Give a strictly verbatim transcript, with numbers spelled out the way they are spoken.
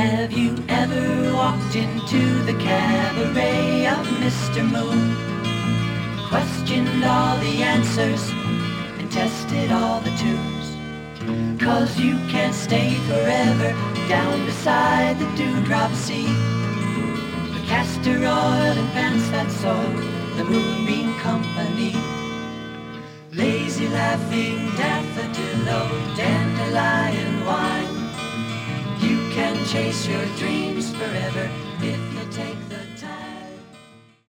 Have you ever walked into the cabaret of Mister Moon? Questioned all the answers and tested all the tunes? 'Cause you can't stay forever down beside the dewdrop sea. The castor oil and pants that soiled the Moonbeam Company. Lazy laughing daffodil, oh dandelion wine. You can chase your dreams forever if you